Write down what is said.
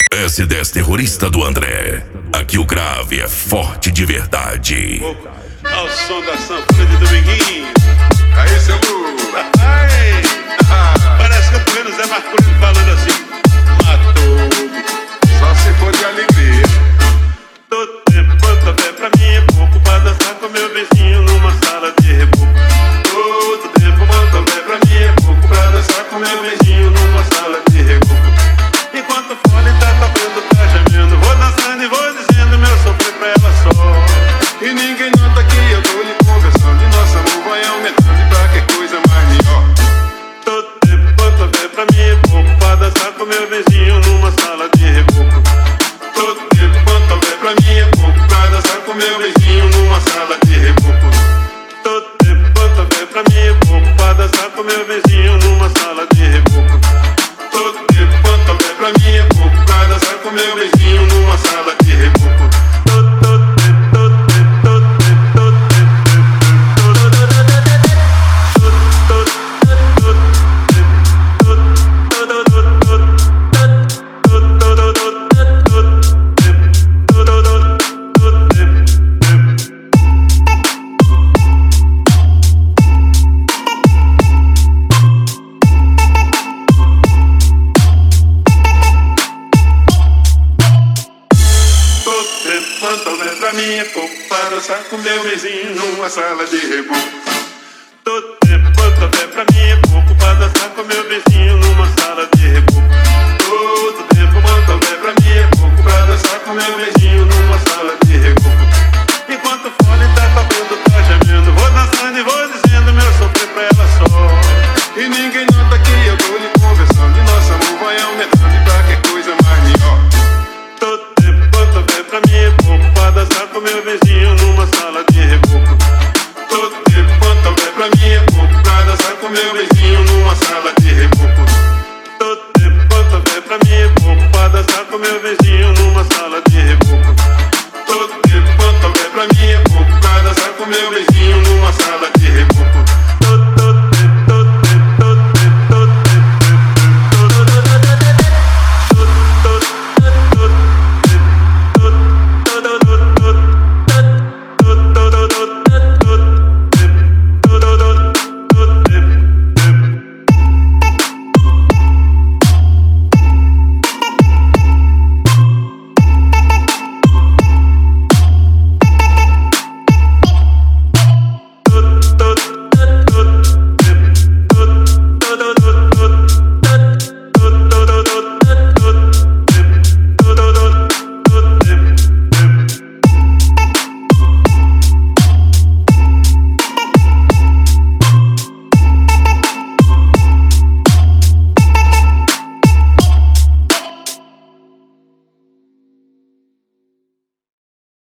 S10 terrorista do André. Aqui o grave é forte de verdade. Ao som da sanfona de Dominguinho. Aí, seu Lu. Parece que eu tô vendo o Zé Marcolino falando assim: matou. Só se for de alegria. Todo tempo quanto houver pra mim é pouco pra dançar com meu vizinho numa sala de reboco. Todo tempo quanto houver pra mim é pouco pra dançar com meu vizinho numa sala de reboco. Enquanto o fone tá tocando, tá gemendo, vou dançando e vou dizendo meu sofrer pra ela só. E ninguém nota que eu tô lhe conversando. E nosso amor vai aumentando, e pra que coisa mais melhor. Todo tempo quanto houver pra mim é pouco pra dançar com meu vizinho numa sala de reboco. Todo tempo quanto houver pra mim é pouco pra dançar com meu vizinho numa sala de reboco. Todo tempo quanto houver pra mim é pouco pra dançar com meu vizinho numa sala de reboco. Todo tempo quanto houver pra mim é pouco pra dançar com meu vizinho numa sala de reboco. Quanto houver pra mim é pouco pra dançar com meu vizinho numa sala de reboco. Todo tempo quanto houver pra mim é pouco pra dançar com meu vizinho numa sala de reboco. Todo tempo quanto houver pra mim é pouco pra dançar com meu vizinho numa sala de reboco. Enquanto o fone tá tocando, tá gemendo, vou dançando e vou dizendo meu sofrer pra ela só. E ninguém nota que eu tô lhe conversando. E nosso amor vai aumentando, e pra que coisa mais melhor. Todo tempo quanto houver pra mim é pouco pra dançar com meu vizinho numa sala de reboco. Todo tempo quanto houver pra mim é pouco pra dançar com meu vizinho